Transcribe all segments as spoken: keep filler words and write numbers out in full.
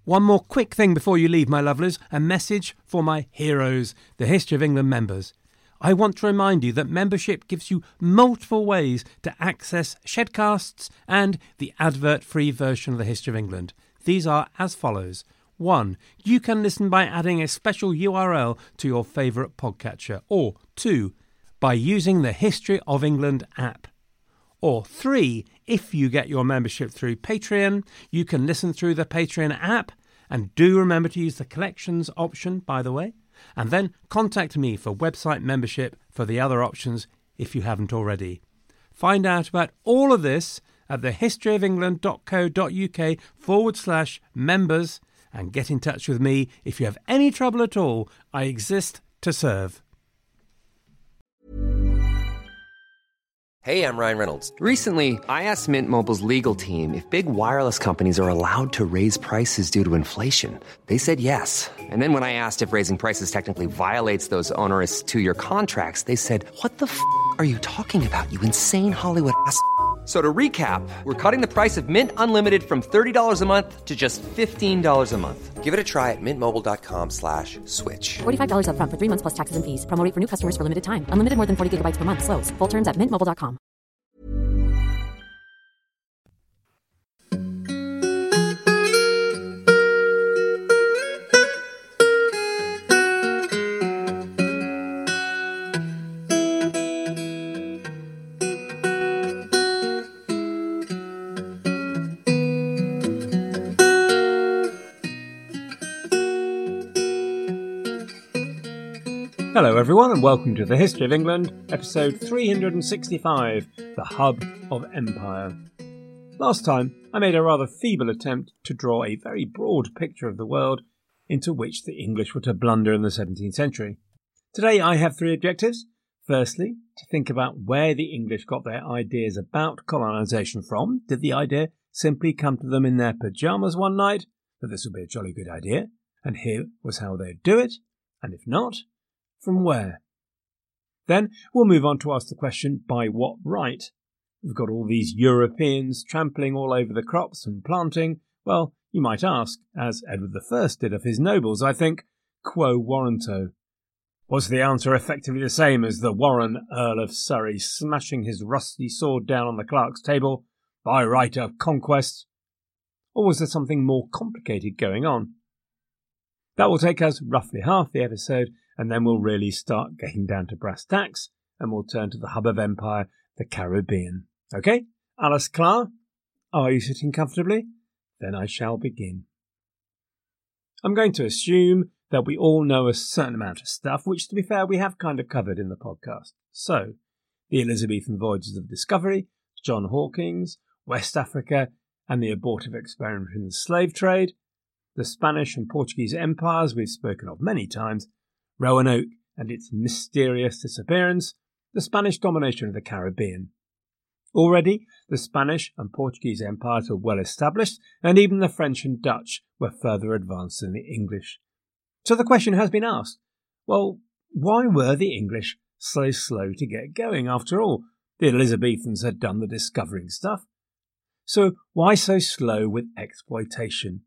One more quick thing before you leave, my lovelies, a message for my heroes, the History of England members. I want to remind you that membership gives you multiple ways to access Shedcasts and the advert-free version of the History of England. These are as follows. One, you can listen by adding a special U R L to your favourite podcatcher. Or two, by using the History of England app. Or three, if you get your membership through Patreon, you can listen through the Patreon app. And do remember to use the collections option, by the way. And then contact me for website membership for the other options if you haven't already. Find out about all of this at thehistoryofengland.co.uk forward slash members and get in touch with me if you have any trouble at all. I exist to serve. Hey, I'm Ryan Reynolds. Recently, I asked Mint Mobile's legal team if big wireless companies are allowed to raise prices due to inflation. They said yes. And then when I asked if raising prices technically violates those onerous two-year contracts, they said, what the f*** are you talking about, you insane Hollywood ass f- So to recap, we're cutting the price of Mint Unlimited from thirty dollars a month to just fifteen dollars a month. Give it a try at mintmobile.com slash switch. forty-five dollars up front for three months plus taxes and fees. Promo rate for new customers for limited time. Unlimited more than forty gigabytes per month. Slows full terms at mint mobile dot com. Hello everyone and welcome to the History of England, episode three hundred sixty-five, The Hub of Empire. Last time I made a rather feeble attempt to draw a very broad picture of the world into which the English were to blunder in the seventeenth century. Today I have three objectives. Firstly, to think about where the English got their ideas about colonisation from. Did the idea simply come to them in their pyjamas one night, that this would be a jolly good idea, and here was how they'd do it, and if not, from where? Then we'll move on to ask the question, by what right? We've got all these Europeans trampling all over the crops and planting. Well, you might ask, as Edward the First did of his nobles, I think, quo warranto? Was the answer effectively the same as the Warren Earl of Surrey smashing his rusty sword down on the clerk's table by right of conquest? Or was there something more complicated going on? That will take us roughly half the episode, and then we'll really start getting down to brass tacks, and we'll turn to the hub of empire, the Caribbean. Okay? Alles klar? Are you sitting comfortably? Then I shall begin. I'm going to assume that we all know a certain amount of stuff, which, to be fair, we have kind of covered in the podcast. So, the Elizabethan voyages of discovery, John Hawkins, West Africa, and the abortive experiment in the slave trade, the Spanish and Portuguese empires we've spoken of many times, Roanoke and its mysterious disappearance, the Spanish domination of the Caribbean. Already, the Spanish and Portuguese empires were well established, and even the French and Dutch were further advanced than the English. So the question has been asked, well, why were the English so slow to get going? After all, the Elizabethans had done the discovering stuff. So why so slow with exploitation?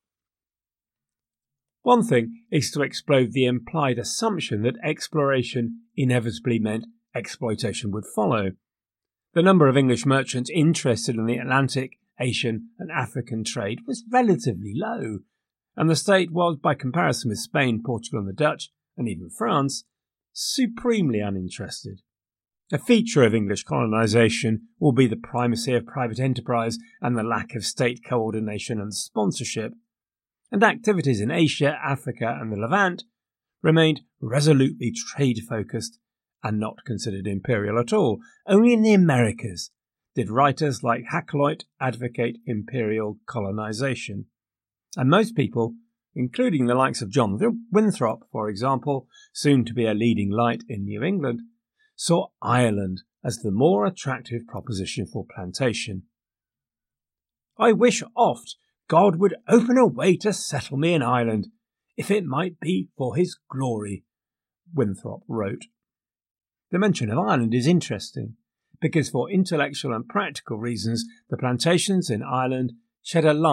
One thing is to explode the implied assumption that exploration inevitably meant exploitation would follow. The number of English merchants interested in the Atlantic, Asian and African trade was relatively low, and the state was, by comparison with Spain, Portugal and the Dutch, and even France, supremely uninterested. A feature of English colonisation will be the primacy of private enterprise and the lack of state coordination and sponsorship, and activities in Asia, Africa and the Levant remained resolutely trade-focused and not considered imperial at all. Only in the Americas did writers like Hakluyt advocate imperial colonisation. And most people, including the likes of John Winthrop, for example, soon to be a leading light in New England, saw Ireland as the more attractive proposition for plantation. I wish oft God would open a way to settle me in Ireland, if it might be for his glory, Winthrop wrote. The mention of Ireland is interesting, because for intellectual and practical reasons the plantations in Ireland shed a light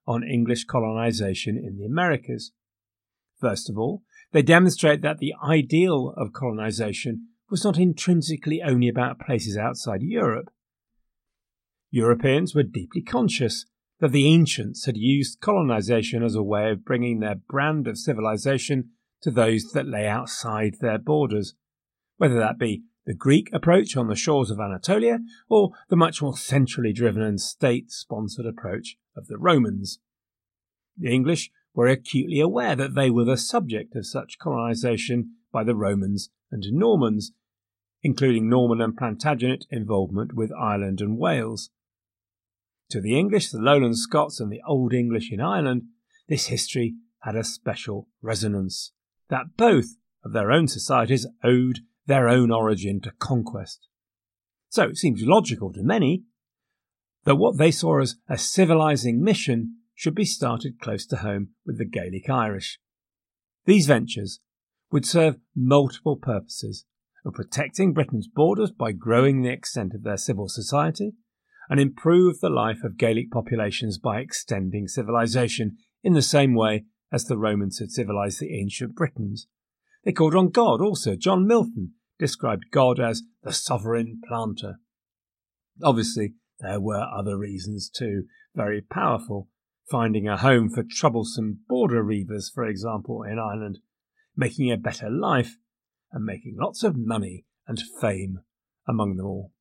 on English colonisation in the Americas. First of all, they demonstrate that the ideal of colonisation was not intrinsically only about places outside Europe. Europeans were deeply conscious that the ancients had used colonisation as a way of bringing their brand of civilization to those that lay outside their borders, whether that be the Greek approach on the shores of Anatolia or the much more centrally driven and state-sponsored approach of the Romans. The English were acutely aware that they were the subject of such colonisation by the Romans and Normans, including Norman and Plantagenet involvement with Ireland and Wales. To the English, the Lowland Scots and the Old English in Ireland, this history had a special resonance, that both of their own societies owed their own origin to conquest. So it seems logical to many that what they saw as a civilising mission should be started close to home with the Gaelic Irish. These ventures would serve multiple purposes of protecting Britain's borders by growing the extent of their civil society, and improve the life of Gaelic populations by extending civilization in the same way as the Romans had civilized the ancient Britons. They called on God also. John Milton described God as the sovereign planter. Obviously, there were other reasons too, very powerful. Finding a home for troublesome border reivers, for example, in Ireland, making a better life, and making lots of money and fame among them all.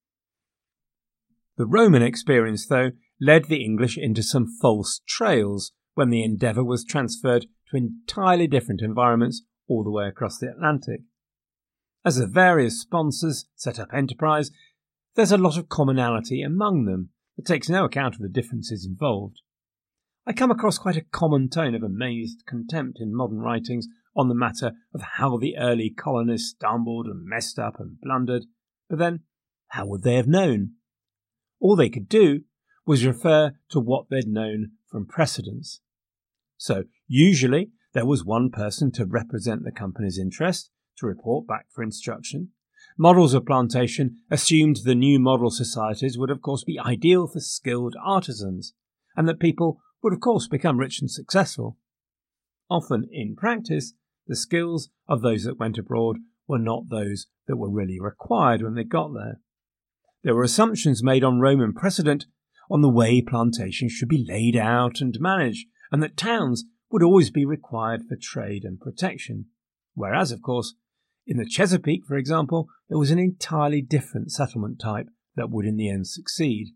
The Roman experience, though, led the English into some false trails when the endeavour was transferred to entirely different environments all the way across the Atlantic. As the various sponsors set up enterprise, there's a lot of commonality among them that takes no account of the differences involved. I come across quite a common tone of amazed contempt in modern writings on the matter of how the early colonists stumbled and messed up and blundered, but then, how would they have known? All they could do was refer to what they'd known from precedents. So, usually, there was one person to represent the company's interest, to report back for instruction. Models of plantation assumed the new model societies would of course be ideal for skilled artisans, and that people would of course become rich and successful. Often, in practice, the skills of those that went abroad were not those that were really required when they got there. There were assumptions made on Roman precedent on the way plantations should be laid out and managed, and that towns would always be required for trade and protection. Whereas, of course, in the Chesapeake, for example, there was an entirely different settlement type that would in the end succeed.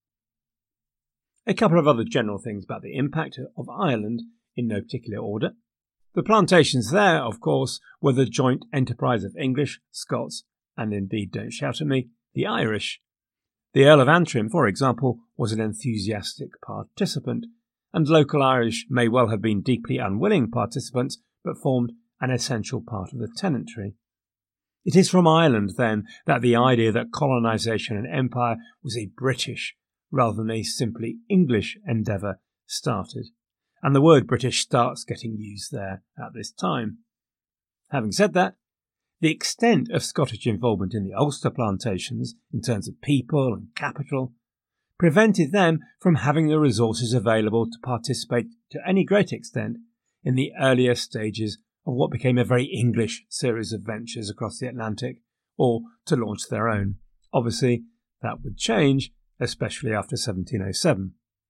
A couple of other general things about the impact of Ireland in no particular order. The plantations there, of course, were the joint enterprise of English, Scots, and indeed, don't shout at me, the Irish. The Earl of Antrim, for example, was an enthusiastic participant, and local Irish may well have been deeply unwilling participants, but formed an essential part of the tenantry. It is from Ireland, then, that the idea that colonisation and empire was a British rather than a simply English endeavour started, and the word British starts getting used there at this time. Having said that, the extent of Scottish involvement in the Ulster plantations, in terms of people and capital, prevented them from having the resources available to participate to any great extent in the earlier stages of what became a very English series of ventures across the Atlantic, or to launch their own. Obviously, that would change, especially after seventeen oh seven.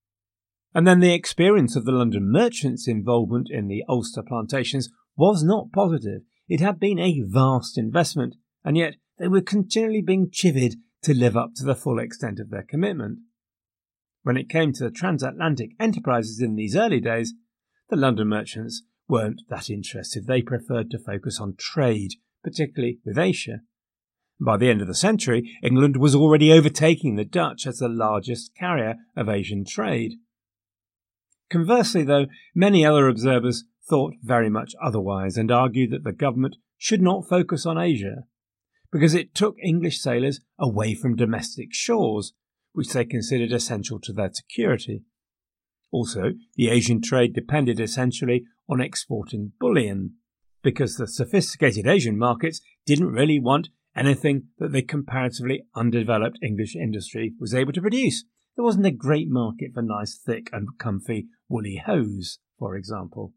And then the experience of the London merchants' involvement in the Ulster plantations was not positive. It had been a vast investment, and yet they were continually being chivied to live up to the full extent of their commitment. When it came to the transatlantic enterprises in these early days, the London merchants weren't that interested. They preferred to focus on trade, particularly with Asia. By the end of the century, England was already overtaking the Dutch as the largest carrier of Asian trade. Conversely, though, many other observers thought very much otherwise and argued that the government should not focus on Asia, because it took English sailors away from domestic shores, which they considered essential to their security. Also, the Asian trade depended essentially on exporting bullion, because the sophisticated Asian markets didn't really want anything that the comparatively undeveloped English industry was able to produce. there wasn't a great market for nice, thick and comfy woolly hose, for example.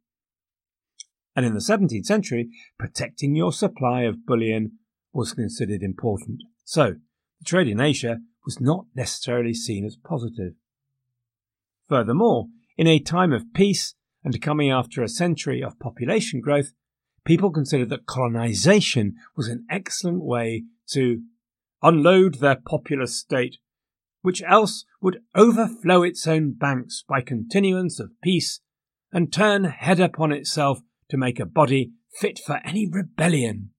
And in the seventeenth century, protecting your supply of bullion was considered important. So, the trade in Asia was not necessarily seen as positive. Furthermore, in a time of peace and coming after a century of population growth, people considered that colonization was an excellent way to unload their populous state, which else would overflow its own banks by continuance of peace and turn head upon itself to make a body fit for any rebellion.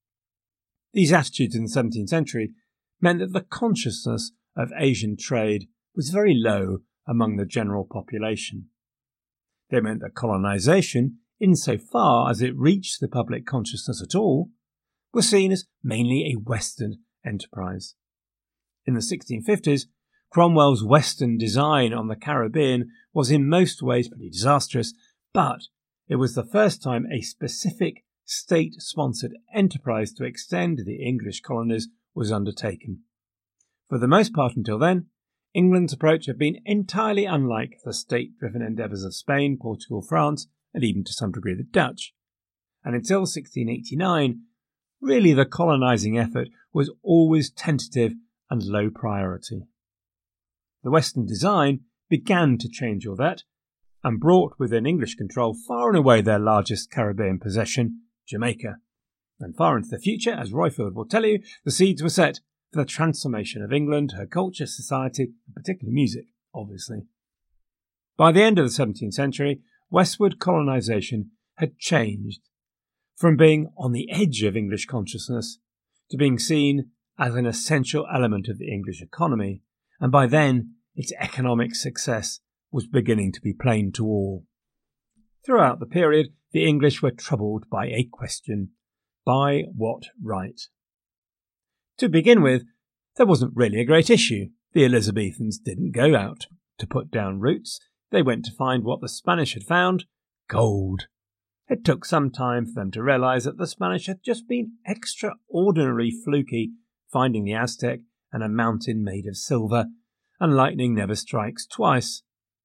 These attitudes in the seventeenth century meant that the consciousness of Asian trade was very low among the general population. They meant that colonization, insofar as it reached the public consciousness at all, was seen as mainly a Western enterprise. In the sixteen fifties, Cromwell's Western design on the Caribbean was in most ways pretty disastrous, but it was the first time a specific state-sponsored enterprise to extend the English colonies was undertaken. For the most part until then, England's approach had been entirely unlike the state-driven endeavours of Spain, Portugal, France, and even to some degree the Dutch. And until sixteen eighty-nine, really the colonising effort was always tentative and low priority. The Western design began to change all that, and brought within English control far and away their largest Caribbean possession, Jamaica. And far into the future, as Royfield will tell you, the seeds were set for the transformation of England, her culture, society, and particularly music, obviously. By the end of the seventeenth century, westward colonisation had changed from being on the edge of English consciousness to being seen as an essential element of the English economy, and by then its economic success was beginning to be plain to all. Throughout the period, the English were troubled by a question: by what right? To begin with, there wasn't really a great issue. The Elizabethans didn't go out to put down roots. They went to find what the Spanish had found: gold. It took some time for them to realise that the Spanish had just been extraordinarily fluky, finding the Aztec and a mountain made of silver, and lightning never strikes twice.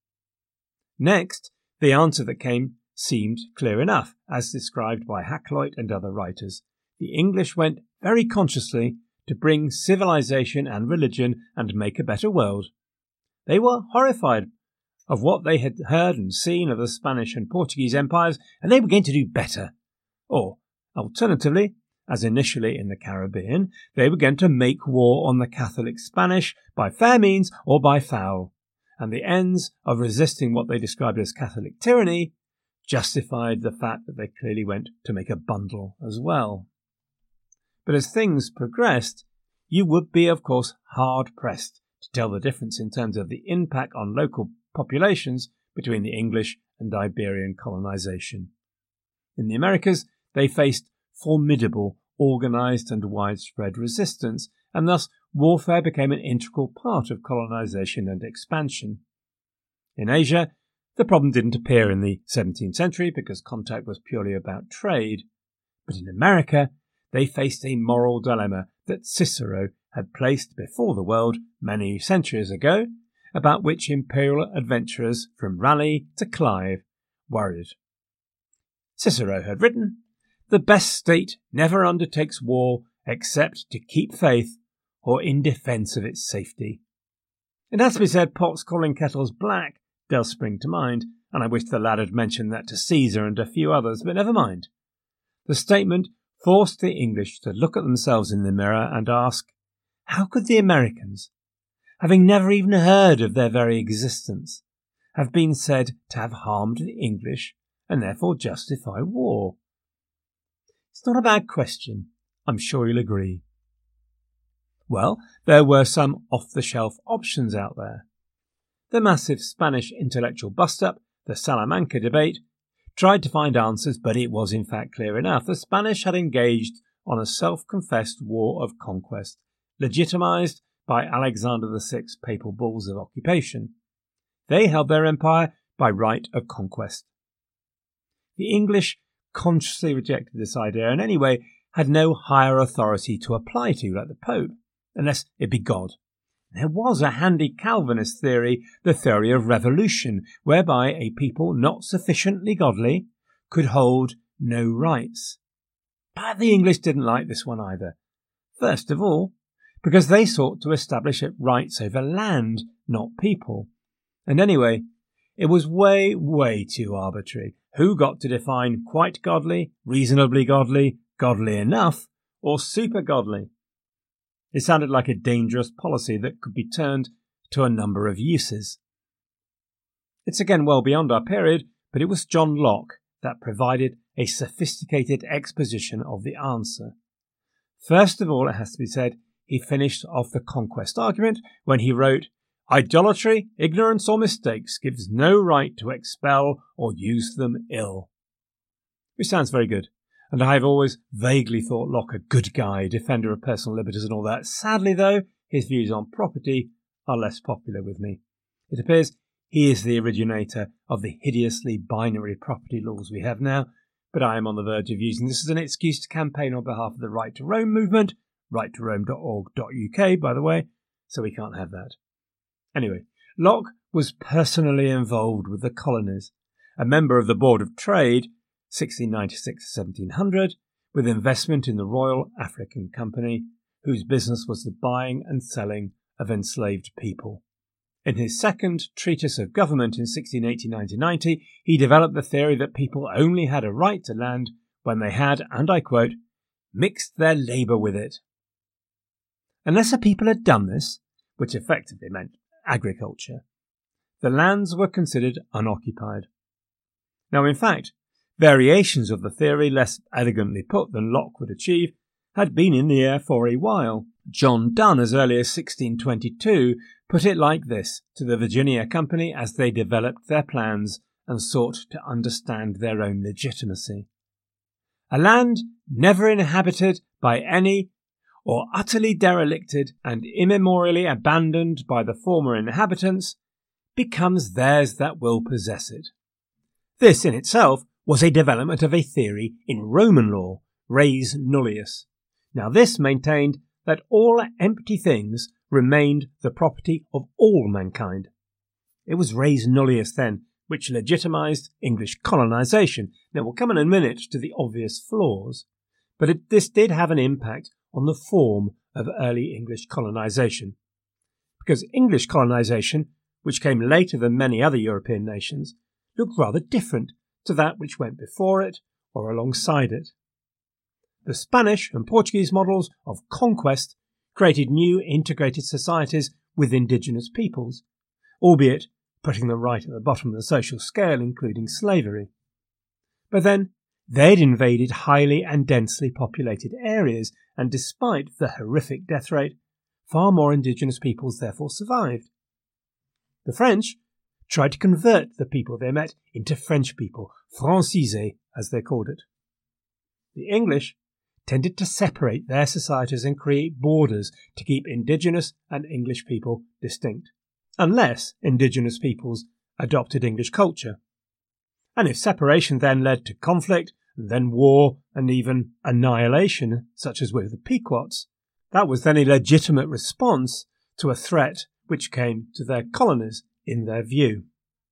Next, the answer that came seemed clear enough, as described by Hakluyt and other writers. The English went very consciously to bring civilization and religion and make a better world. They were horrified of what they had heard and seen of the Spanish and Portuguese empires, and they were going to do better. Or, alternatively, as initially in the Caribbean, they were going to make war on the Catholic Spanish by fair means or by foul, and the ends of resisting what they described as Catholic tyranny justified the fact that they clearly went to make a bundle as well. But as things progressed, you would be, of course, hard-pressed to tell the difference in terms of the impact on local populations between the English and Iberian colonization. In the Americas, they faced formidable, organised and widespread resistance, and thus warfare became an integral part of colonization and expansion. In Asia, the problem didn't appear in the seventeenth century because contact was purely about trade, but in America they faced a moral dilemma that Cicero had placed before the world many centuries ago, about which imperial adventurers from Raleigh to Clive worried. Cicero had written, "The best state never undertakes war except to keep faith or in defence of its safety." It has to be said, pots calling kettles black does spring to mind, and I wish the lad had mentioned that to Caesar and a few others, but never mind. The statement forced the English to look at themselves in the mirror and ask, how could the Americans, having never even heard of their very existence, have been said to have harmed the English and therefore justify war? It's not a bad question, I'm sure you'll agree. Well, there were some off-the-shelf options out there. The massive Spanish intellectual bust-up, the Salamanca debate, tried to find answers, but it was in fact clear enough. The Spanish had engaged on a self-confessed war of conquest, legitimised by Alexander the Sixth's papal bulls of occupation. They held their empire by right of conquest. The English consciously rejected this idea and anyway had no higher authority to apply to, like the Pope, unless it be God. There was a handy Calvinist theory, the theory of revolution, whereby a people not sufficiently godly could hold no rights. But the English didn't like this one either. First of all, because they sought to establish rights over land, not people. And anyway, it was way, way too arbitrary. Who got to define quite godly, reasonably godly, godly enough, or super godly? It sounded like a dangerous policy that could be turned to a number of uses. It's again well beyond our period, but it was John Locke that provided a sophisticated exposition of the answer. First of all, it has to be said, he finished off the conquest argument when he wrote, "Idolatry, ignorance or mistakes gives no right to expel or use them ill." Which sounds very good. And I have always vaguely thought Locke a good guy, defender of personal liberties and all that. Sadly, though, his views on property are less popular with me. It appears he is the originator of the hideously binary property laws we have now, but I am on the verge of using this as an excuse to campaign on behalf of the Right to Rome movement, right to rome dot org dot U K, by the way, so we can't have that. Anyway, Locke was personally involved with the colonies, a member of the Board of Trade, sixteen ninety-six to seventeen hundred, with investment in the Royal African Company, whose business was the buying and selling of enslaved people. In his second Treatise of Government in sixteen eighty-nine to ninety, he developed the theory that people only had a right to land when they had, and I quote, mixed their labour with it. Unless a people had done this, which effectively meant agriculture, the lands were considered unoccupied. Now, in fact, variations of the theory, less elegantly put than Locke would achieve, had been in the air for a while. John Donne, as early as sixteen twenty-two, put it like this to the Virginia Company as they developed their plans and sought to understand their own legitimacy. A land never inhabited by any, or utterly derelicted and immemorially abandoned by the former inhabitants, becomes theirs that will possess it. This in itself was a development of a theory in Roman law, res nullius. Now this maintained that all empty things remained the property of all mankind. It was res nullius then which legitimised English colonisation. Now we'll come in a minute to the obvious flaws, but it, this did have an impact on the form of early English colonisation. Because English colonisation, which came later than many other European nations, looked rather different to that which went before it or alongside it. The Spanish and Portuguese models of conquest created new integrated societies with indigenous peoples, albeit putting them right at the bottom of the social scale, including slavery. But then, they'd invaded highly and densely populated areas, and despite the horrific death rate, far more indigenous peoples therefore survived. The French tried to convert the people they met into French people, francisés as they called it. The English tended to separate their societies and create borders to keep indigenous and English people distinct, unless indigenous peoples adopted English culture. And if separation then led to conflict, then war, and even annihilation, such as with the Pequots, that was then a legitimate response to a threat which came to their colonies in their view.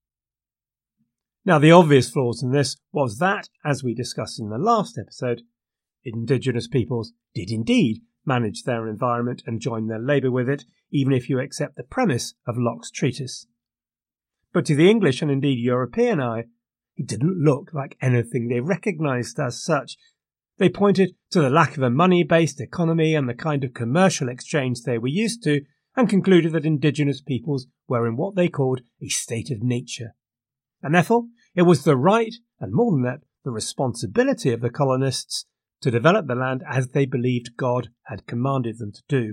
Now, the obvious flaws in this was that, as we discussed in the last episode, indigenous peoples did indeed manage their environment and join their labour with it, even if you accept the premise of Locke's treatise. But to the English and indeed European eye, it didn't look like anything they recognised as such. They pointed to the lack of a money-based economy and the kind of commercial exchange they were used to, and concluded that indigenous peoples were in what they called a state of nature. And therefore, it was the right, and more than that, the responsibility of the colonists to develop the land as they believed God had commanded them to do.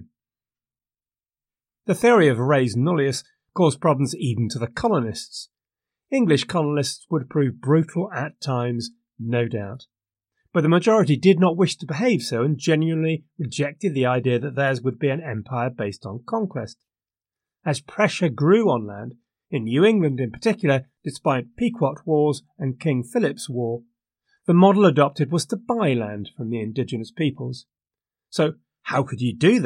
The theory of res nullius caused problems even to the colonists. English colonists would prove brutal at times, no doubt. But the majority did not wish to behave so and genuinely rejected the idea that theirs would be an empire based on conquest. As pressure grew on land, in New England in particular, despite Pequot Wars and King Philip's War, the model adopted was to buy land from the indigenous peoples. So how could you do this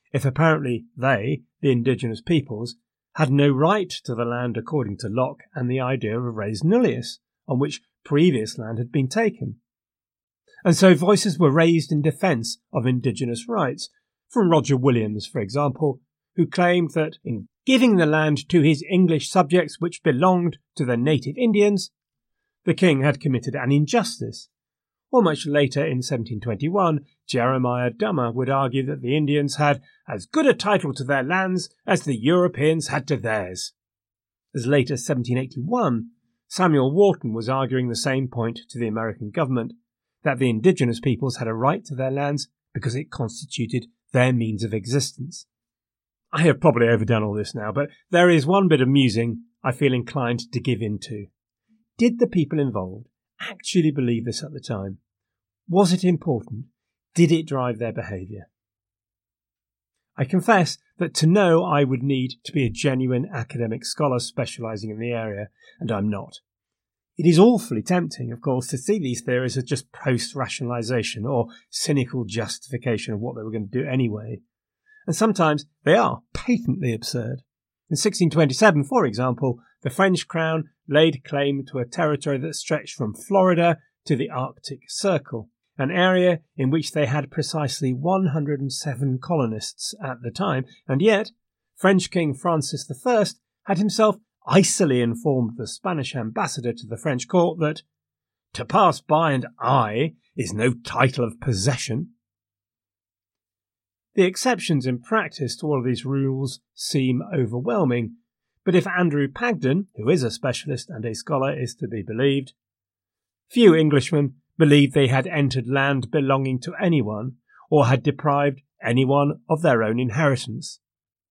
if apparently they, the indigenous peoples, had no right to the land according to Locke and the idea of res nullius, on which previous land had been taken. And so voices were raised in defence of indigenous rights, from Roger Williams, for example, who claimed that in giving the land to his English subjects which belonged to the native Indians, the king had committed an injustice. Or much later in seventeen twenty-one, Jeremiah Dummer would argue that the Indians had as good a title to their lands as the Europeans had to theirs. As late as seventeen eighty-one, Samuel Wharton was arguing the same point to the American government, that the indigenous peoples had a right to their lands because it constituted their means of existence. I have probably overdone all this now, but there is one bit of musing I feel inclined to give in to. Did the people involved actually believe this at the time? Was it important? Did it drive their behaviour? I confess that to know I would need to be a genuine academic scholar specialising in the area, and I'm not. It is awfully tempting, of course, to see these theories as just post-rationalisation or cynical justification of what they were going to do anyway. And sometimes they are patently absurd. In sixteen twenty-seven, for example, the French crown laid claim to a territory that stretched from Florida to the Arctic Circle, an area in which they had precisely one hundred seven colonists at the time, and yet French King Francis the First had himself icily informed the Spanish ambassador to the French court that to pass by and aye is no title of possession. The exceptions in practice to all of these rules seem overwhelming, but if Andrew Pagden, who is a specialist and a scholar, is to be believed, few Englishmen believed they had entered land belonging to anyone or had deprived anyone of their own inheritance.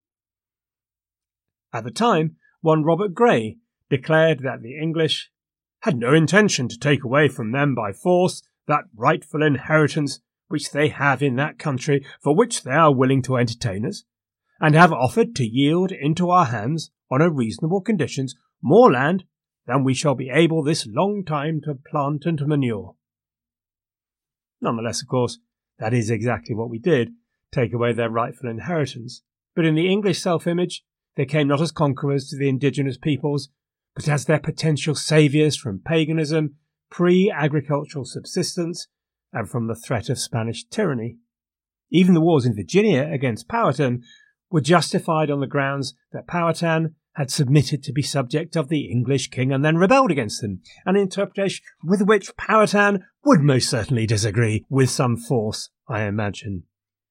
At the time, one Robert Gray declared that the English had no intention to take away from them by force that rightful inheritance which they have in that country for which they are willing to entertain us, and have offered to yield into our hands, on a reasonable conditions, more land than we shall be able this long time to plant and to manure. Nonetheless, of course, that is exactly what we did, take away their rightful inheritance. But in the English self-image, they came not as conquerors to the indigenous peoples, but as their potential saviours from paganism, pre-agricultural subsistence, and from the threat of Spanish tyranny. Even the wars in Virginia against Powhatan were justified on the grounds that Powhatan had submitted to be subject of the English king and then rebelled against them, an interpretation with which Powhatan would most certainly disagree, with some force, I imagine.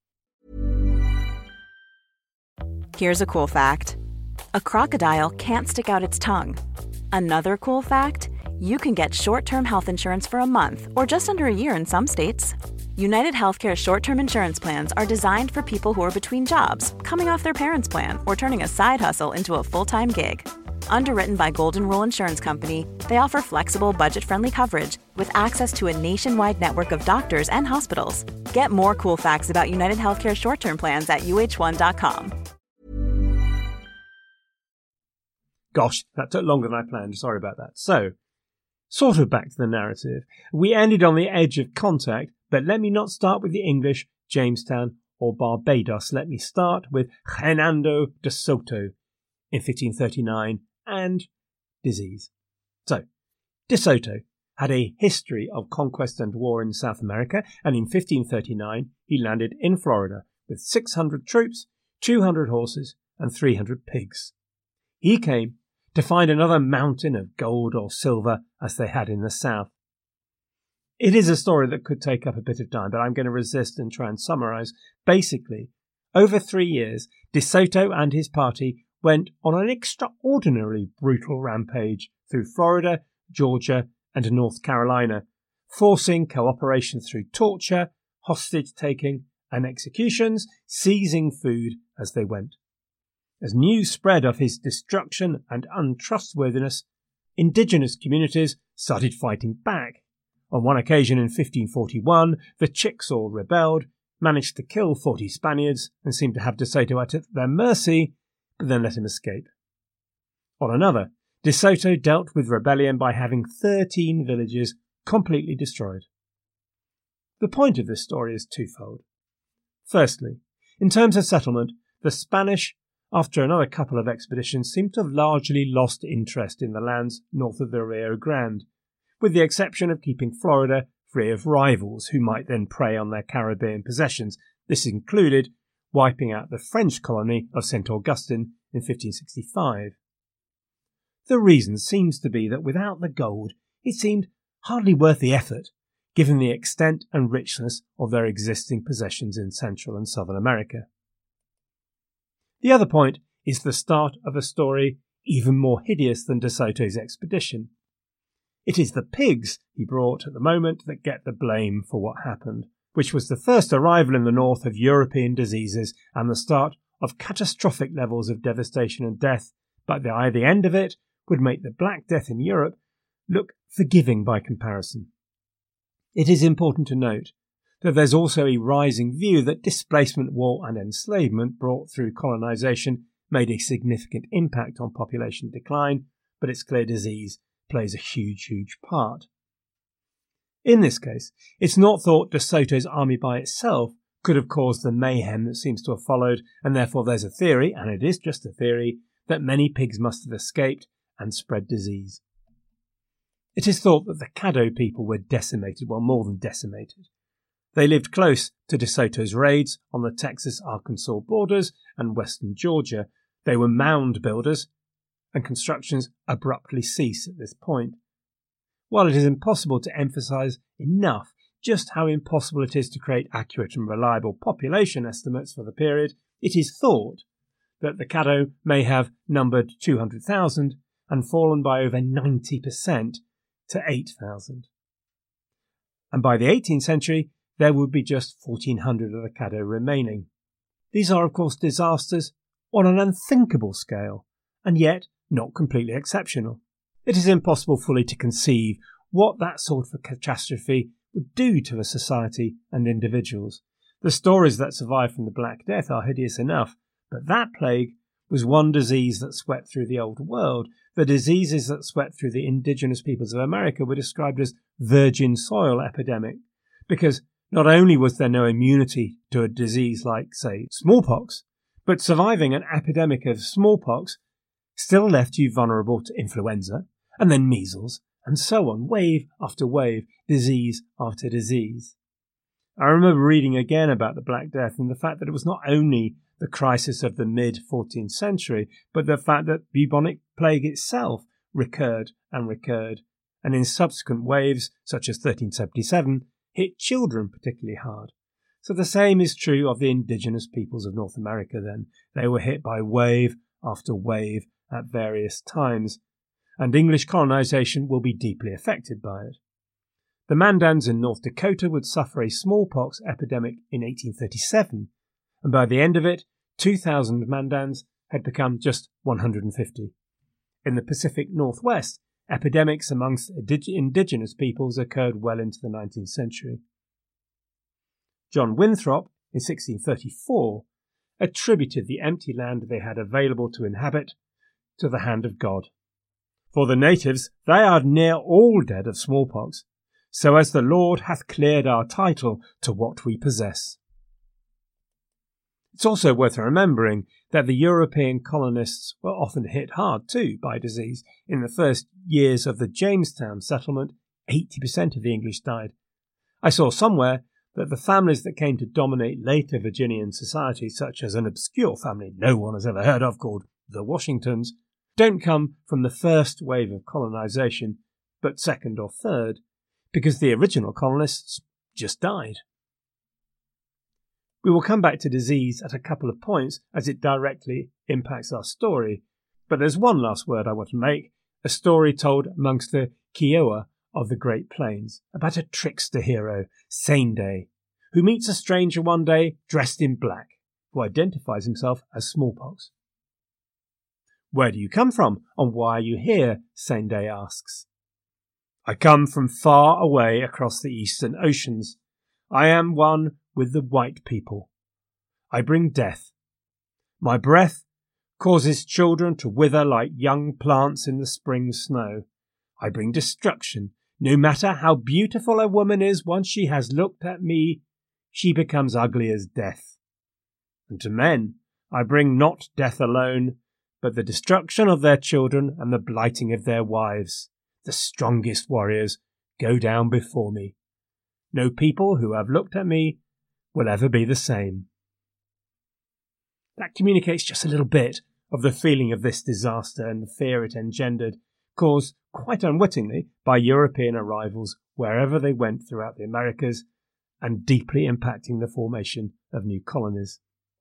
Here's a cool fact. A crocodile can't stick out its tongue. Another cool fact, you can get short-term health insurance for a month or just under a year in some states. United Healthcare short-term insurance plans are designed for people who are between jobs, coming off their parents' plan, or turning a side hustle into a full-time gig. Underwritten by Golden Rule Insurance Company, they offer flexible, budget-friendly coverage with access to a nationwide network of doctors and hospitals. Get more cool facts about United Healthcare short-term plans at U H one dot com. Gosh, that took longer than I planned. Sorry about that. So, sort of back to the narrative. We ended on the edge of contact, but let me not start with the English, Jamestown, or Barbados. Let me start with Hernando de Soto in fifteen thirty-nine and disease. So, de Soto had a history of conquest and war in South America, and in fifteen thirty-nine he landed in Florida with six hundred troops, two hundred horses, and three hundred pigs. He came to find another mountain of gold or silver as they had in the south. It is a story that could take up a bit of time, but I'm going to resist and try and summarise. Basically, over three years, De Soto and his party went on an extraordinarily brutal rampage through Florida, Georgia, and North Carolina, forcing cooperation through torture, hostage-taking, and executions, seizing food as they went. As news spread of his destruction and untrustworthiness, indigenous communities started fighting back. On one occasion in fifteen forty-one, the Chickasaw rebelled, managed to kill forty Spaniards, and seemed to have De Soto at their mercy, but then let him escape. On another, De Soto dealt with rebellion by having thirteen villages completely destroyed. The point of this story is twofold. Firstly, In terms of settlement, the Spanish, after another couple of expeditions, seem to have largely lost interest in the lands north of the Rio Grande, with the exception of keeping Florida free of rivals who might then prey on their Caribbean possessions. This included wiping out the French colony of Saint Augustine in fifteen sixty-five. The reason seems to be that without the gold, it seemed hardly worth the effort, given the extent and richness of their existing possessions in Central and Southern America. The other point is the start of a story even more hideous than De Soto's expedition. It is the pigs he brought at the moment that get the blame for what happened, which was the first arrival in the north of European diseases and the start of catastrophic levels of devastation and death, but the, the end of it would make the Black Death in Europe look forgiving by comparison. It is important to note that there's also a rising view that displacement, war and enslavement brought through colonisation made a significant impact on population decline, but it's clear disease plays a huge, huge part. In this case, it's not thought De Soto's army by itself could have caused the mayhem that seems to have followed, and therefore there's a theory, and it is just a theory, that many pigs must have escaped and spread disease. It is thought that the Caddo people were decimated, well, more than decimated. They lived close to De Soto's raids on the Texas-Arkansas borders and western Georgia. They were mound builders, and constructions abruptly cease at this point. While it is impossible to emphasise enough just how impossible it is to create accurate and reliable population estimates for the period, it is thought that the Caddo may have numbered two hundred thousand and fallen by over ninety percent to eight thousand. And by the eighteenth century, there would be just fourteen hundred of the Caddo remaining. These are, of course, disasters on an unthinkable scale, and yet not completely exceptional. It is impossible fully to conceive what that sort of catastrophe would do to a society and individuals. The stories that survive from the Black Death are hideous enough, but that plague was one disease that swept through the old world. The diseases that swept through the indigenous peoples of America were described as virgin soil epidemic, because not only was there no immunity to a disease like, say, smallpox, but surviving an epidemic of smallpox still left you vulnerable to influenza, and then measles, and so on, wave after wave, disease after disease. I remember reading again about the Black Death and the fact that it was not only the crisis of the mid-fourteenth century, but the fact that bubonic plague itself recurred and recurred, and in subsequent waves, such as thirteen seventy-seven, hit children particularly hard. So the same is true of the indigenous peoples of North America then. They were hit by wave after wave at various times, and English colonisation will be deeply affected by it. The Mandans in North Dakota would suffer a smallpox epidemic in eighteen thirty-seven, and by the end of it, two thousand Mandans had become just one hundred fifty. In the Pacific Northwest, epidemics amongst indigenous peoples occurred well into the nineteenth century. John Winthrop, in sixteen thirty-four, attributed the empty land they had available to inhabit to the hand of God. For the natives, they are near all dead of smallpox, so as the Lord hath cleared our title to what we possess. It's also worth remembering that the European colonists were often hit hard too by disease. In the first years of the Jamestown settlement, eighty percent of the English died. I saw somewhere that the families that came to dominate later Virginian society, such as an obscure family no one has ever heard of called the Washingtons, don't come from the first wave of colonisation, but second or third, because the original colonists just died. We will come back to disease at a couple of points as it directly impacts our story, but there's one last word I want to make, a story told amongst the Kiowa of the Great Plains, about a trickster hero, Sainday, who meets a stranger one day dressed in black, who identifies himself as smallpox. "Where do you come from, and why are you here?" Sainday asks. "I come from far away across the eastern oceans. I am one with the white people. I bring death. My breath causes children to wither like young plants in the spring snow. I bring destruction. No matter how beautiful a woman is, once she has looked at me, she becomes ugly as death. And to men I bring not death alone, but the destruction of their children and the blighting of their wives. The strongest warriors go down before me. No people who have looked at me will ever be the same. That communicates just a little bit of the feeling of this disaster and the fear it engendered, caused quite unwittingly by European arrivals wherever they went throughout the Americas, and deeply impacting the formation of new colonies.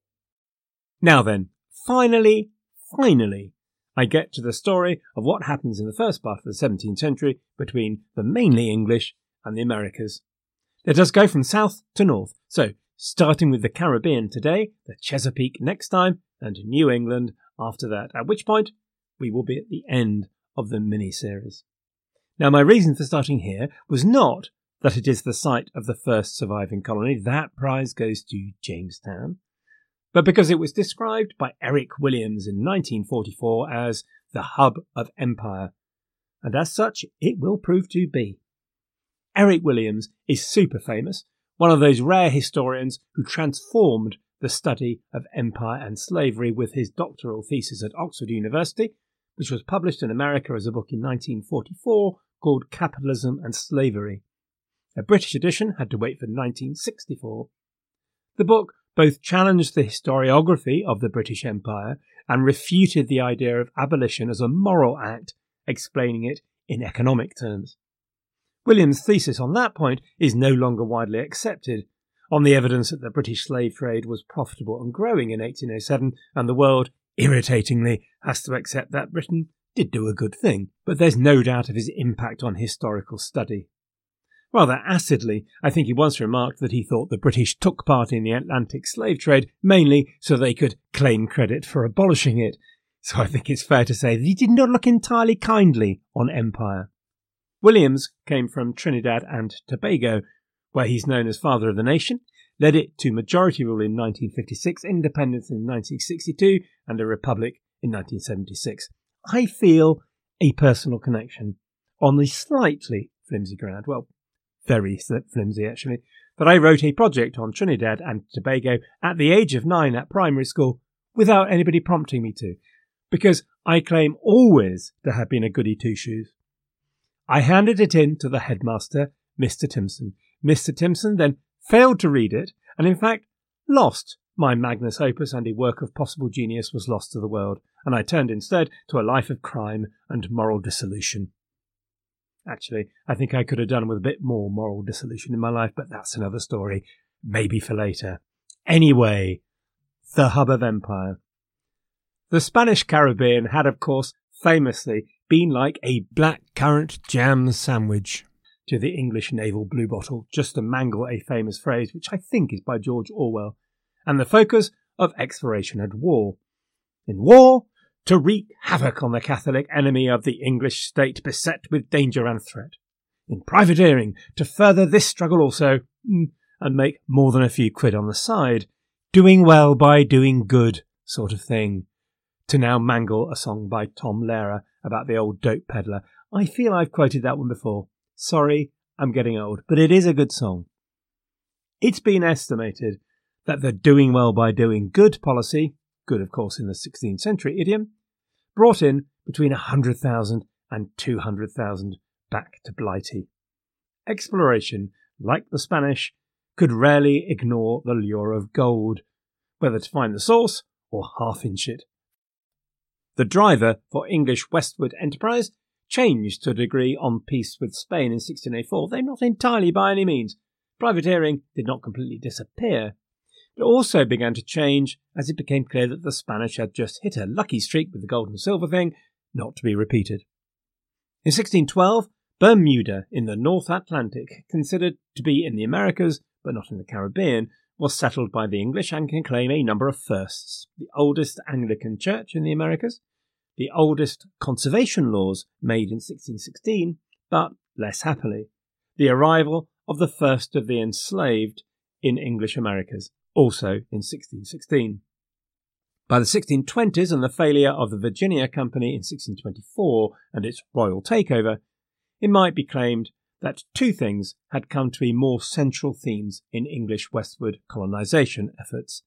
Now then, finally, finally, I get to the story of what happens in the first part of the seventeenth century between the mainly English and the Americas. Let us go from south to north, so starting with the Caribbean today, the Chesapeake next time, and New England after that, at which point we will be at the end of the mini-series. Now, my reason for starting here was not that it is the site of the first surviving colony. That prize goes to Jamestown. But because it was described by Eric Williams in nineteen forty-four as the hub of empire, and as such it will prove to be. Eric Williams is super famous, one of those rare historians who transformed the study of empire and slavery with his doctoral thesis at Oxford University, which was published in America as a book in nineteen forty-four called Capitalism and Slavery. A British edition had to wait for nineteen sixty-four. The book both challenged the historiography of the British Empire and refuted the idea of abolition as a moral act, explaining it in economic terms. Williams' thesis on that point is no longer widely accepted, on the evidence that the British slave trade was profitable and growing in eighteen oh seven, and the world, irritatingly, has to accept that Britain did do a good thing, but there's no doubt of his impact on historical study. Rather acidly, I think he once remarked that he thought the British took part in the Atlantic slave trade mainly so they could claim credit for abolishing it, so I think it's fair to say that he did not look entirely kindly on empire. Williams came from Trinidad and Tobago, where he's known as Father of the Nation, led it to majority rule in nineteen fifty-six, independence in nineteen sixty-two, and a republic in nineteen seventy-six. I feel a personal connection on the slightly flimsy ground, well, very flimsy actually, that I wrote a project on Trinidad and Tobago at the age of nine at primary school without anybody prompting me to, because I claim always to have been a goody two-shoes. I handed it in to the headmaster, Mister Timpson. Mister Timpson then failed to read it, and in fact lost my magnus opus, and a work of possible genius was lost to the world, and I turned instead to a life of crime and moral dissolution. Actually, I think I could have done with a bit more moral dissolution in my life, but that's another story, maybe for later. Anyway, the hub of empire. The Spanish Caribbean had, of course, famously been like a blackcurrant jam sandwich to the English naval bluebottle, just to mangle a famous phrase which I think is by George Orwell, and the focus of exploration and war. In war, to wreak havoc on the Catholic enemy of the English state beset with danger and threat. In privateering, to further this struggle also, and make more than a few quid on the side. Doing well by doing good, sort of thing. To now mangle a song by Tom Lehrer about the old dope peddler. I feel I've quoted that one before. Sorry, I'm getting old, but it is a good song. It's been estimated that the doing well by doing good policy, good of course in the sixteenth century idiom, brought in between one hundred thousand and two hundred thousand back to Blighty. Exploration, like the Spanish, could rarely ignore the lure of gold, whether to find the source or half-inch it. The driver for English westward enterprise changed to a degree on peace with Spain in sixteen oh four, though not entirely by any means. Privateering did not completely disappear. It also began to change as it became clear that the Spanish had just hit a lucky streak with the gold and silver thing, not to be repeated. In sixteen twelve, Bermuda in the North Atlantic, considered to be in the Americas but not in the Caribbean, was settled by the English and can claim a number of firsts. The oldest Anglican church in the Americas, the oldest conservation laws made in sixteen sixteen, but less happily, the arrival of the first of the enslaved in English Americas, also in sixteen sixteen. By the sixteen twenties and the failure of the Virginia Company in sixteen twenty-four and its royal takeover, it might be claimed that two things had come to be more central themes in English westward colonisation efforts.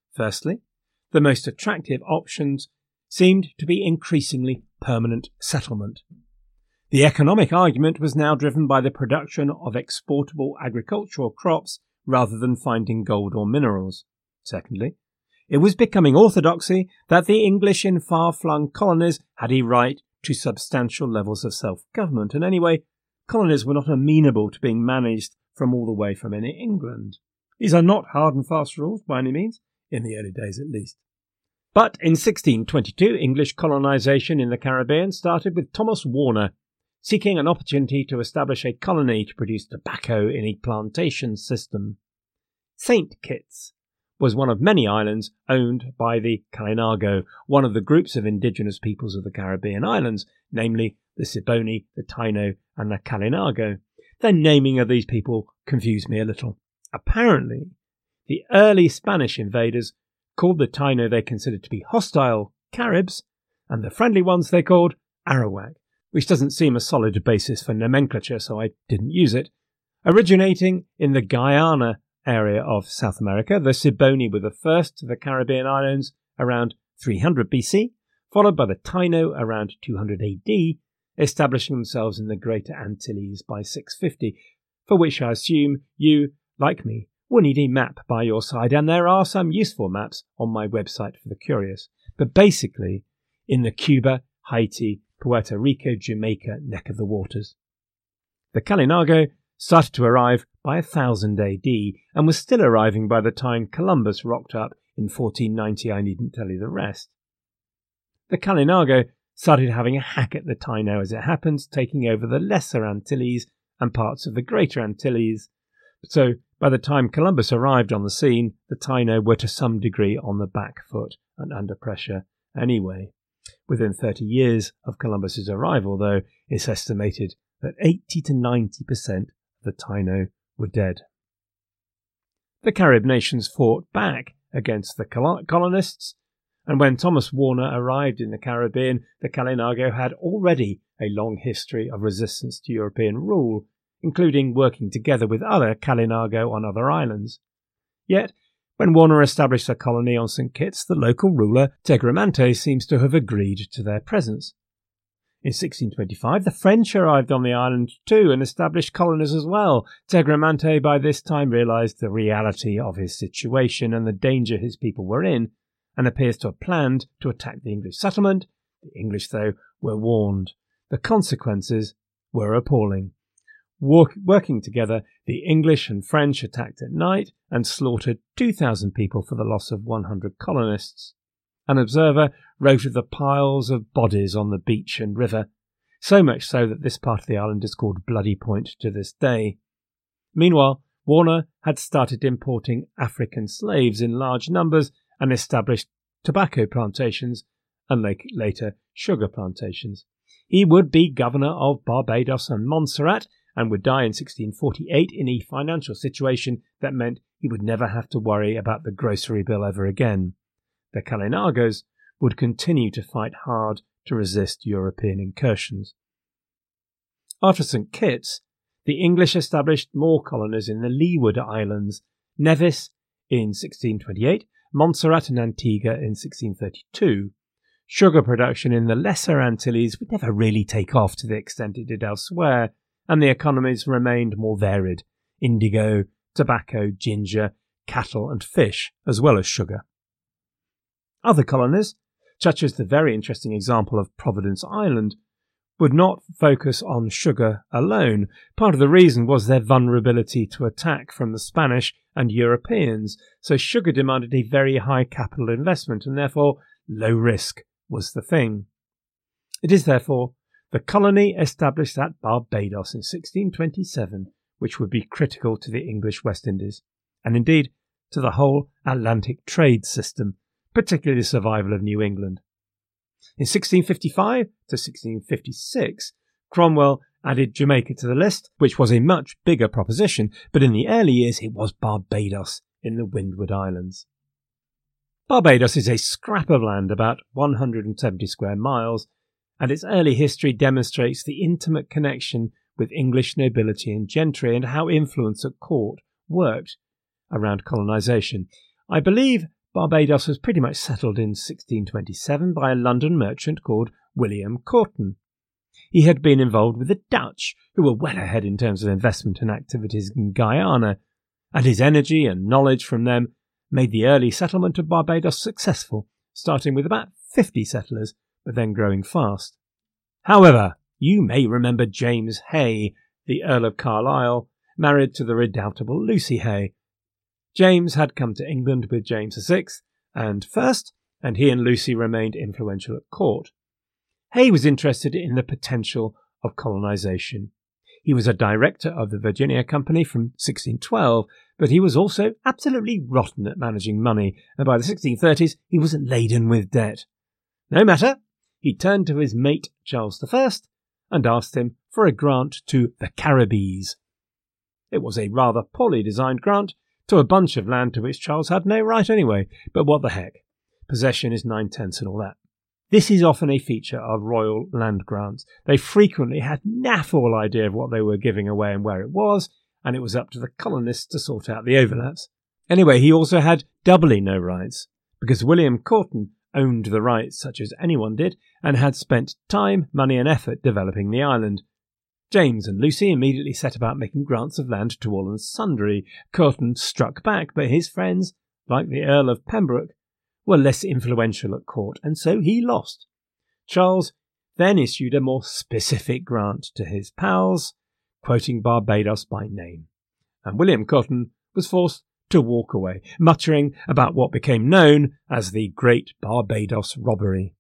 Firstly, the most attractive options seemed to be increasingly permanent settlement. The economic argument was now driven by the production of exportable agricultural crops rather than finding gold or minerals. Secondly, it was becoming orthodoxy that the English in far-flung colonies had a right to substantial levels of self-government, and anyway, colonies were not amenable to being managed from all the way from in England. These are not hard and fast rules by any means, in the early days at least. But in sixteen twenty-two, English colonisation in the Caribbean started with Thomas Warner seeking an opportunity to establish a colony to produce tobacco in a plantation system. Saint Kitts was one of many islands owned by the Kalinago, one of the groups of indigenous peoples of the Caribbean islands, namely the Siboney, the Taino, and the Kalinago. The naming of these people confused me a little. Apparently, the early Spanish invaders called the Taino they considered to be hostile Caribs, and the friendly ones they called Arawak, which doesn't seem a solid basis for nomenclature, so I didn't use it. Originating in the Guyana area of South America, the Siboney were the first of the Caribbean islands around three hundred B C, followed by the Taino around two hundred A D, establishing themselves in the Greater Antilles by six fifty, for which I assume you, like me, will need a map by your side, and there are some useful maps on my website for the curious. But basically, in the Cuba, Haiti, Puerto Rico, Jamaica neck of the waters. The Kalinago started to arrive by one thousand A D and was still arriving by the time Columbus rocked up in fourteen ninety. I needn't tell you the rest. The Kalinago started having a hack at the Taino as it happens, taking over the Lesser Antilles and parts of the Greater Antilles. So by the time Columbus arrived on the scene, the Taino were to some degree on the back foot and under pressure anyway. Within thirty years of Columbus's arrival, though, it's estimated that eighty to ninety percent of the Taino were dead. The Carib nations fought back against the colonists, and when Thomas Warner arrived in the Caribbean, the Kalinago had already a long history of resistance to European rule, including working together with other Kalinago on other islands. Yet, when Warner established a colony on Saint Kitts, the local ruler, Tegramante, seems to have agreed to their presence. In sixteen twenty-five, the French arrived on the island too and established colonies as well. Tegramante by this time realised the reality of his situation and the danger his people were in, and appears to have planned to attack the English settlement. The English, though, were warned. The consequences were appalling. Work, working together, the English and French attacked at night and slaughtered two thousand people for the loss of one hundred colonists. An observer wrote of the piles of bodies on the beach and river, so much so that this part of the island is called Bloody Point to this day. Meanwhile, Warner had started importing African slaves in large numbers and established tobacco plantations and later sugar plantations. He would be governor of Barbados and Montserrat, and would die in sixteen forty-eight in a financial situation that meant he would never have to worry about the grocery bill ever again. The Kalinagos would continue to fight hard to resist European incursions. After Saint Kitts, the English established more colonies in the Leeward Islands, Nevis in sixteen twenty-eight, Montserrat and Antigua in sixteen thirty-two. Sugar production in the Lesser Antilles would never really take off to the extent it did elsewhere, and the economies remained more varied: indigo, tobacco, ginger, cattle and fish, as well as sugar. Other colonies, such as the very interesting example of Providence Island, would not focus on sugar alone. Part of the reason was their vulnerability to attack from the Spanish and Europeans, so sugar demanded a very high capital investment, and therefore low risk was the thing. It is therefore the colony established at Barbados in sixteen twenty-seven which would be critical to the English West Indies, and indeed to the whole Atlantic trade system, particularly the survival of New England. In sixteen fifty-five to sixteen fifty-six, Cromwell added Jamaica to the list, which was a much bigger proposition, but in the early years it was Barbados in the Windward Islands. Barbados is a scrap of land about one hundred seventy square miles, and its early history demonstrates the intimate connection with English nobility and gentry and how influence at court worked around colonisation. I believe Barbados was pretty much settled in sixteen twenty-seven by a London merchant called William Corton. He had been involved with the Dutch, who were well ahead in terms of investment and activities in Guyana, and his energy and knowledge from them made the early settlement of Barbados successful, starting with about fifty settlers, but then growing fast. However, you may remember James Hay, the Earl of Carlisle, married to the redoubtable Lucy Hay. James had come to England with James the Sixth and first, and he and Lucy remained influential at court. Hay was interested in the potential of colonisation. He was a director of the Virginia Company from sixteen twelve, but he was also absolutely rotten at managing money, and by the sixteen thirties he was laden with debt. No matter, he turned to his mate Charles the First and asked him for a grant to the Caribbees. It was a rather poorly designed grant to a bunch of land to which Charles had no right anyway, but what the heck. Possession is nine-tenths and all that. This is often a feature of royal land grants. They frequently had naff all idea of what they were giving away and where it was, and it was up to the colonists to sort out the overlaps. Anyway, he also had doubly no rights, because William Corton owned the rights such as anyone did, and had spent time, money and effort developing the island. James and Lucy immediately set about making grants of land to all and sundry. Corton struck back, but his friends, like the Earl of Pembroke, were less influential at court, and so he lost. Charles then issued a more specific grant to his pals, quoting Barbados by name, and William Corton was forced to walk away, muttering about what became known as the Great Barbados Robbery.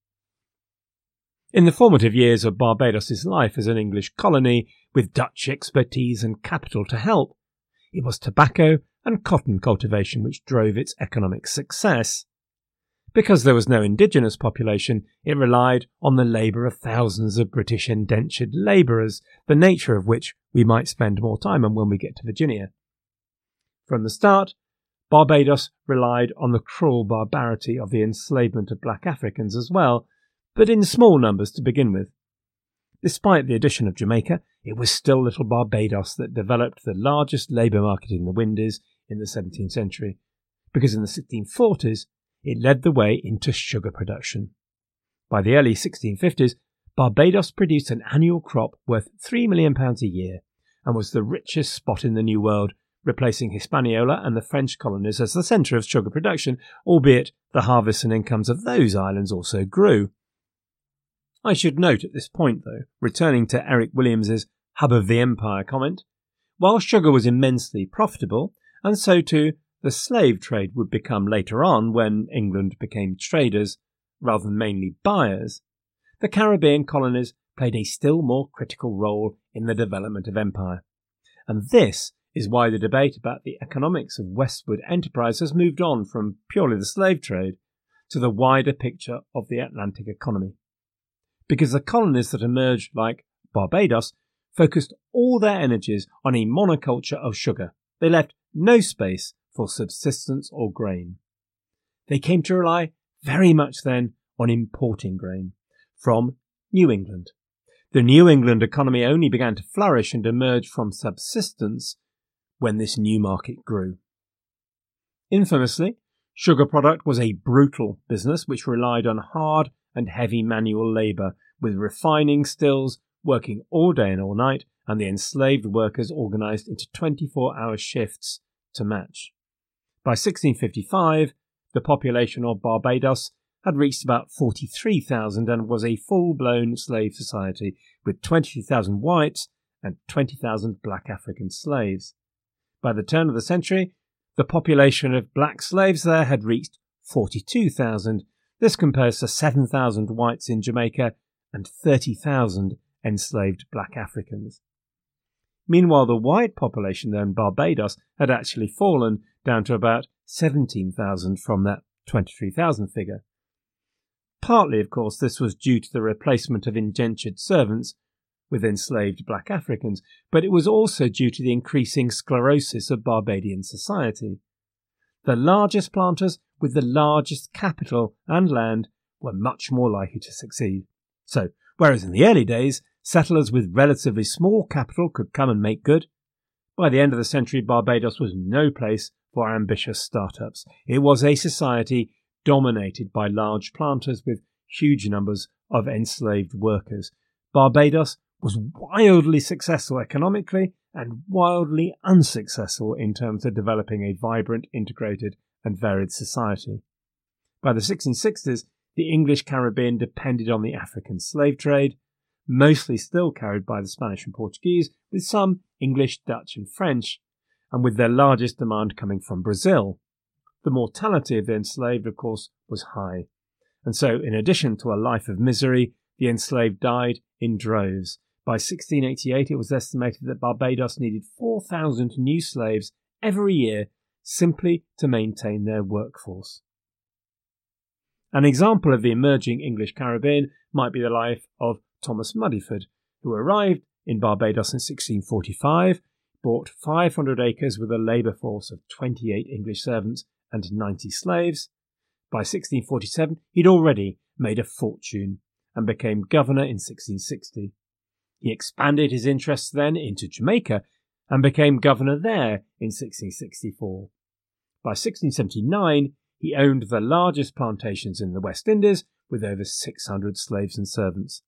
In the formative years of Barbados's life as an English colony, with Dutch expertise and capital to help, it was tobacco and cotton cultivation which drove its economic success. Because there was no indigenous population, it relied on the labour of thousands of British indentured labourers, the nature of which we might spend more time on when we get to Virginia. From the start, Barbados relied on the cruel barbarity of the enslavement of black Africans as well, but in small numbers to begin with. Despite the addition of Jamaica, it was still little Barbados that developed the largest labour market in the Windies in the seventeenth century, because in the sixteen forties it led the way into sugar production. By the early sixteen fifties, Barbados produced an annual crop worth three million pounds a year and was the richest spot in the New World, replacing Hispaniola and the French colonies as the centre of sugar production, albeit the harvests and incomes of those islands also grew. I should note at this point, though, returning to Eric Williams's Hub of the Empire comment, while sugar was immensely profitable, and so too the slave trade would become later on when England became traders rather than mainly buyers, the Caribbean colonies played a still more critical role in the development of empire. And this is why the debate about the economics of westward enterprise has moved on from purely the slave trade to the wider picture of the Atlantic economy. Because the colonies that emerged like Barbados focused all their energies on a monoculture of sugar. They left no space for subsistence or grain. They came to rely very much then on importing grain from New England. The New England economy only began to flourish and emerge from subsistence when this new market grew. Infamously, sugar product was a brutal business which relied on hard and heavy manual labour, with refining stills, working all day and all night, and the enslaved workers organised into twenty-four hour shifts to match. By sixteen fifty-five, the population of Barbados had reached about forty-three thousand and was a full-blown slave society, with twenty thousand whites and twenty thousand black African slaves. By the turn of the century, the population of black slaves there had reached forty-two thousand. This compares to seven thousand whites in Jamaica and thirty thousand enslaved black Africans. Meanwhile, the white population there in Barbados had actually fallen down to about seventeen thousand from that twenty-three thousand figure. Partly, of course, this was due to the replacement of indentured servants with enslaved black Africans, but it was also due to the increasing sclerosis of Barbadian society. The largest planters with the largest capital and land were much more likely to succeed. So, whereas in the early days, settlers with relatively small capital could come and make good, by the end of the century Barbados was no place for ambitious startups. It was a society dominated by large planters with huge numbers of enslaved workers. Barbados was wildly successful economically and wildly unsuccessful in terms of developing a vibrant, integrated and varied society. By the sixteen sixties, the English Caribbean depended on the African slave trade, mostly still carried by the Spanish and Portuguese, with some English, Dutch and French, and with their largest demand coming from Brazil. The mortality of the enslaved, of course, was high, and so in addition to a life of misery, the enslaved died in droves. By sixteen eighty-eight, it was estimated that Barbados needed four thousand new slaves every year simply to maintain their workforce. An example of the emerging English Caribbean might be the life of Thomas Muddyford, who arrived in Barbados in sixteen forty-five, bought five hundred acres with a labour force of twenty-eight English servants and ninety slaves. By sixteen forty-seven, he'd already made a fortune and became governor in sixteen sixty. He expanded his interests then into Jamaica and became governor there in sixteen sixty-four. By sixteen seventy-nine, he owned the largest plantations in the West Indies with over six hundred slaves and servants.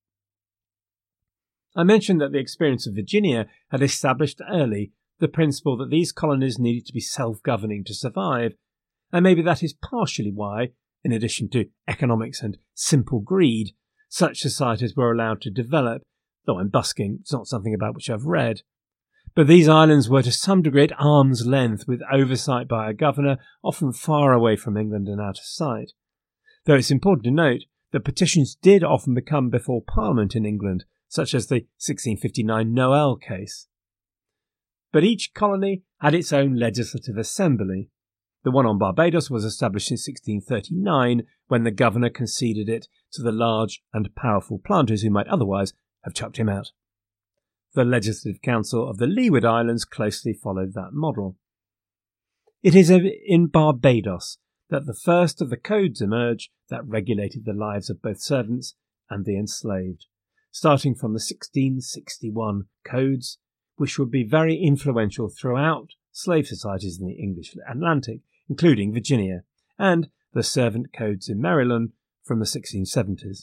I mentioned that the experience of Virginia had established early the principle that these colonies needed to be self-governing to survive, and maybe that is partially why, in addition to economics and simple greed, such societies were allowed to develop, though I'm busking, it's not something about which I've read. But these islands were to some degree at arm's length, with oversight by a governor, often far away from England and out of sight. Though it's important to note that petitions did often become before Parliament in England, such as the sixteen fifty-nine Noel case. But each colony had its own legislative assembly. The one on Barbados was established in sixteen thirty-nine, when the governor conceded it to the large and powerful planters who might otherwise have chucked him out. The Legislative Council of the Leeward Islands closely followed that model. It is in Barbados that the first of the codes emerged that regulated the lives of both servants and the enslaved, starting from the sixteen sixty-one codes, which would be very influential throughout slave societies in the English Atlantic, including Virginia, and the servant codes in Maryland from the sixteen seventies.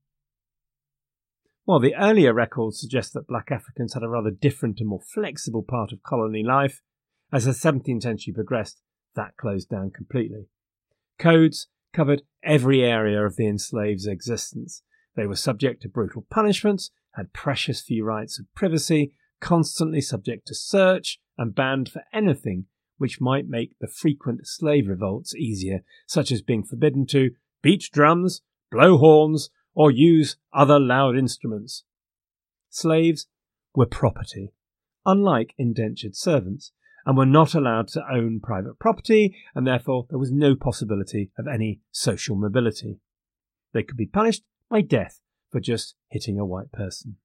While the earlier records suggest that black Africans had a rather different and more flexible part of colony life, as the seventeenth century progressed, that closed down completely. Codes covered every area of the enslaved's existence. They were subject to brutal punishments, had precious few rights of privacy, constantly subject to search, and banned for anything which might make the frequent slave revolts easier, such as being forbidden to beat drums, blow horns, or use other loud instruments. Slaves were property, unlike indentured servants, and were not allowed to own private property, and therefore there was no possibility of any social mobility. They could be punished by death for just hitting a white person.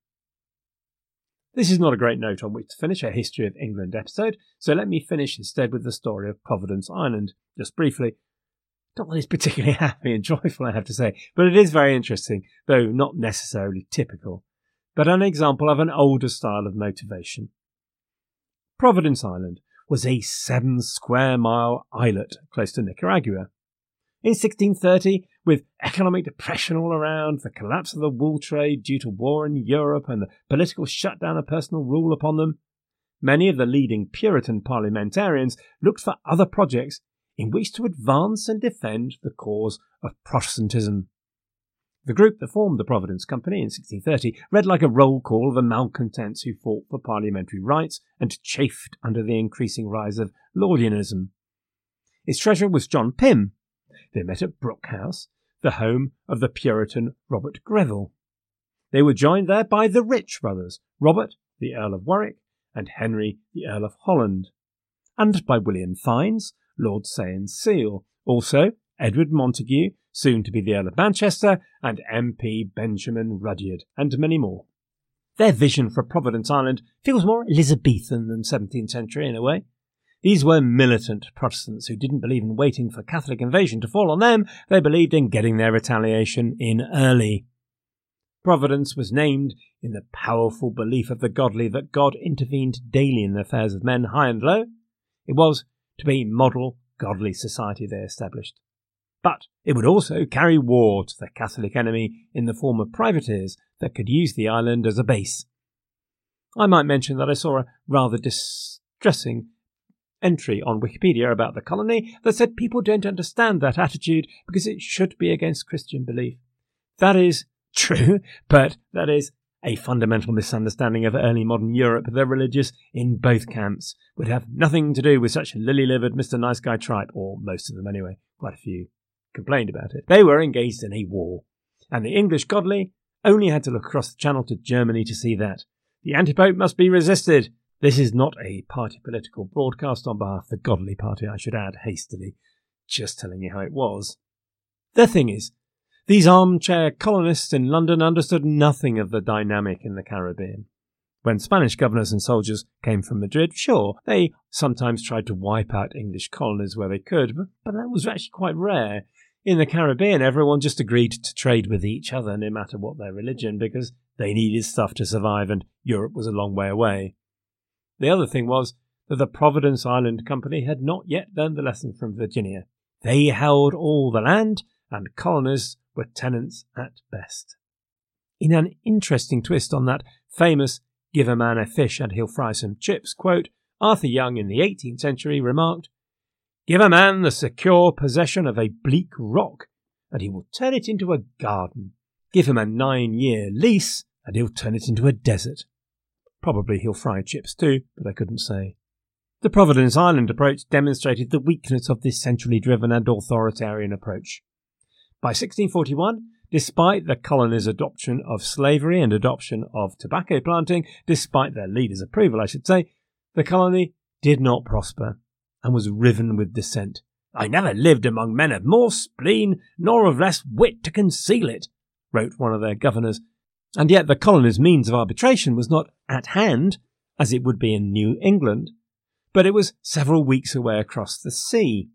This is not a great note on which to finish a History of England episode, so let me finish instead with the story of Providence Island, just briefly. Not that it's particularly happy and joyful, I have to say, but it is very interesting, though not necessarily typical, but an example of an older style of motivation. Providence Island was a seven square mile islet close to Nicaragua. In sixteen thirty, with economic depression all around, the collapse of the wool trade due to war in Europe and the political shutdown of personal rule upon them, many of the leading Puritan parliamentarians looked for other projects in which to advance and defend the cause of Protestantism. The group that formed the Providence Company in sixteen thirty read like a roll call of the malcontents who fought for parliamentary rights and chafed under the increasing rise of Laudianism. Its treasurer was John Pym. They met at Brooke House, the home of the Puritan Robert Greville. They were joined there by the Rich brothers, Robert, the Earl of Warwick, and Henry, the Earl of Holland, and by William Fiennes, Lord Say and Seal, also Edward Montague, soon to be the Earl of Manchester, and M P Benjamin Rudyard, and many more. Their vision for Providence Island feels more Elizabethan than seventeenth century in a way. These were militant Protestants who didn't believe in waiting for Catholic invasion to fall on them, they believed in getting their retaliation in early. Providence was named in the powerful belief of the godly that God intervened daily in the affairs of men high and low. It was to be model, godly society they established. But it would also carry war to the Catholic enemy in the form of privateers that could use the island as a base. I might mention that I saw a rather distressing entry on Wikipedia about the colony that said people don't understand that attitude because it should be against Christian belief. That is true, but that is a fundamental misunderstanding of early modern Europe. The religious in both camps would have nothing to do with such lily-livered Mister Nice Guy tripe, or most of them anyway. Quite a few complained about it. They were engaged in a war, and the English godly only had to look across the channel to Germany to see that. The antipope must be resisted. This is not a party political broadcast on behalf of the godly party, I should add hastily, just telling you how it was. The thing is, these armchair colonists in London understood nothing of the dynamic in the Caribbean. When Spanish governors and soldiers came from Madrid, sure, they sometimes tried to wipe out English colonies where they could, but, but that was actually quite rare. In the Caribbean, everyone just agreed to trade with each other, no matter what their religion, because they needed stuff to survive and Europe was a long way away. The other thing was that the Providence Island Company had not yet learned the lesson from Virginia. They held all the land, and colonists were tenants at best. In an interesting twist on that famous "give a man a fish and he'll fry some chips" quote, Arthur Young in the eighteenth century remarked, "Give a man the secure possession of a bleak rock, and he will turn it into a garden. Give him a nine-year lease, and he'll turn it into a desert." Probably he'll fry chips too, but I couldn't say. The Providence Island approach demonstrated the weakness of this centrally driven and authoritarian approach. By sixteen forty-one, despite the colony's adoption of slavery and adoption of tobacco planting, despite their leaders' approval, I should say, the colony did not prosper and was riven with dissent. "I never lived among men of more spleen, nor of less wit to conceal it," wrote one of their governors, and yet the colony's means of arbitration was not at hand, as it would be in New England, but it was several weeks away across the sea.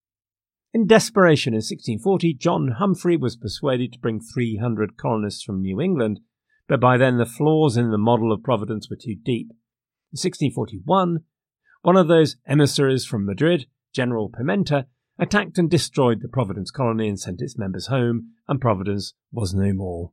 In desperation in sixteen forty, John Humphrey was persuaded to bring three hundred colonists from New England, but by then the flaws in the model of Providence were too deep. In sixteen forty-one, one of those emissaries from Madrid, General Pimenta, attacked and destroyed the Providence colony and sent its members home, and Providence was no more.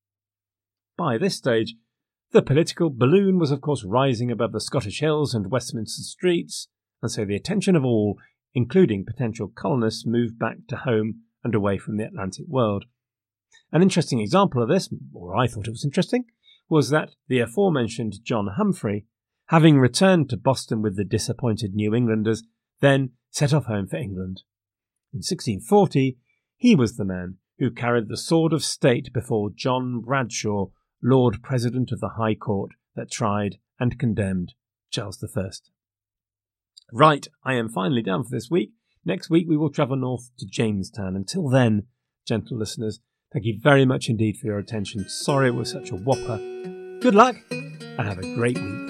By this stage, the political balloon was of course rising above the Scottish hills and Westminster streets, and so the attention of all, including potential colonists, moved back to home and away from the Atlantic world. An interesting example of this, or I thought it was interesting, was that the aforementioned John Humphrey, having returned to Boston with the disappointed New Englanders, then set off home for England. In sixteen forty, he was the man who carried the sword of state before John Bradshaw, Lord President of the High Court, that tried and condemned Charles the First. Right, I am finally done for this week. Next week we will travel north to Jamestown. Until then, gentle listeners, thank you very much indeed for your attention. Sorry it was such a whopper. Good luck, and have a great week.